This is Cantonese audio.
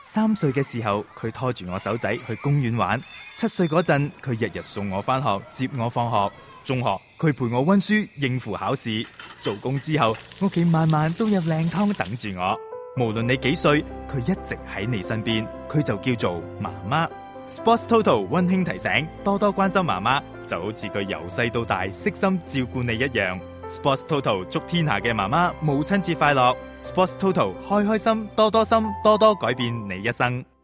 3歲嘅時候，佢拖住我手仔去公園玩。7歲嗰陣，佢日日送我返學，接我放學。中學，佢陪我溫書，應付考試。做工之後，屋企晚晚都有靚湯等住我。無論你幾歲，佢一直喺你身邊，佢就叫做媽媽。Sports Toto 溫馨提醒，多多關心媽媽，就好似佢由細到大悉心照顧你一樣。Sports Toto 祝天下嘅媽媽母親節快樂。Sports Toto 開開心，多多心，多多改變你一生。